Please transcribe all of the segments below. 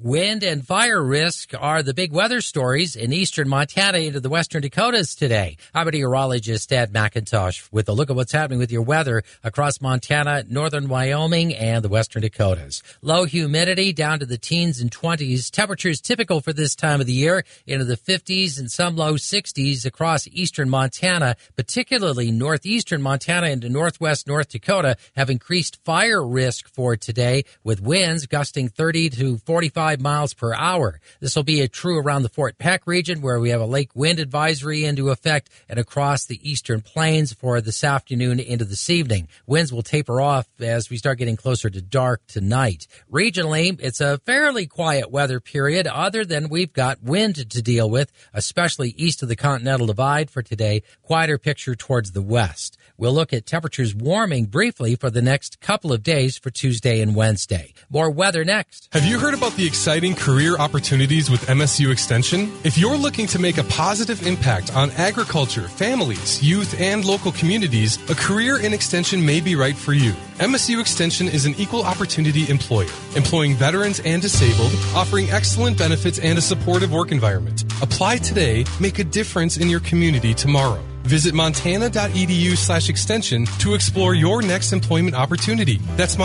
Wind and fire risk are the big weather stories in eastern Montana into the western Dakotas today. I'm meteorologist Ed McIntosh with a look at what's happening with your weather across Montana, northern Wyoming, and the western Dakotas. Low humidity down to the teens and 20s. Temperatures typical for this time of the year into the 50s and some low 60s across eastern Montana, particularly northeastern Montana into northwest North Dakota have increased fire risk for today with winds gusting 30 to 45 miles per hour. This will be true around the Fort Peck region where we have a lake wind advisory into effect and across the eastern plains for this afternoon into this evening. Winds will taper off as we start getting closer to dark tonight. Regionally, it's a fairly quiet weather period other than we've got wind to deal with, especially east of the Continental Divide for today. Quieter picture towards the west. We'll look at temperatures warming briefly for the next couple of days for Tuesday and Wednesday. More weather next. Have you heard about the exciting career opportunities with MSU Extension? If you're looking to make a positive impact on agriculture, families, youth, and local communities, a career in Extension may be right for you. MSU Extension is an equal opportunity employer, employing veterans and disabled, offering excellent benefits and a supportive work environment. Apply today, make a difference in your community tomorrow. Visit montana.edu/extension to explore your next employment opportunity. That's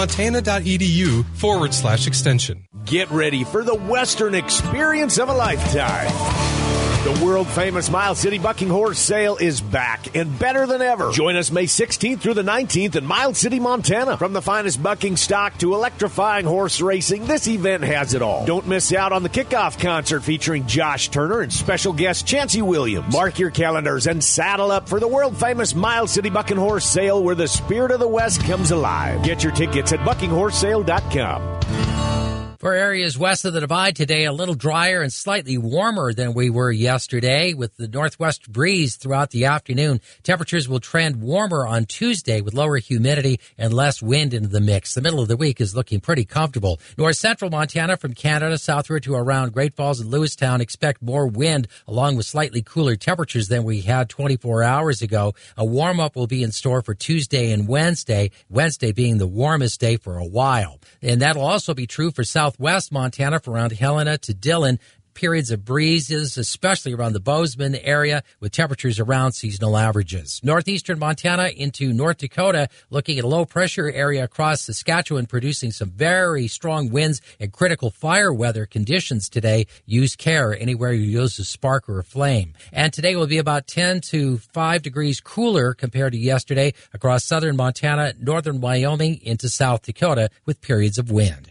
montana.edu/extension. Get ready for the Western experience of a lifetime. The world-famous Miles City Bucking Horse Sale is back and better than ever. Join us May 16th through the 19th in Miles City, Montana. From the finest bucking stock to electrifying horse racing, this event has it all. Don't miss out on the kickoff concert featuring Josh Turner and special guest Chancey Williams. Mark your calendars and saddle up for the world-famous Miles City Bucking Horse Sale where the spirit of the West comes alive. Get your tickets at buckinghorsesale.com. For areas west of the Divide today, a little drier and slightly warmer than we were yesterday with the northwest breeze throughout the afternoon. Temperatures will trend warmer on Tuesday with lower humidity and less wind into the mix. The middle of the week is looking pretty comfortable. North central Montana from Canada southward to around Great Falls and Lewistown expect more wind along with slightly cooler temperatures than we had 24 hours ago. A warm-up will be in store for Tuesday and Wednesday being the warmest day for a while. And that'll also be true for southwest Montana from around Helena to Dillon. Periods of breezes, especially around the Bozeman area, with temperatures around seasonal averages. Northeastern Montana into North Dakota, looking at a low-pressure area across Saskatchewan, producing some very strong winds and critical fire weather conditions today. Use care anywhere you use a spark or a flame. And today will be about 10 to 5 degrees cooler compared to yesterday across southern Montana, northern Wyoming into South Dakota, with periods of wind.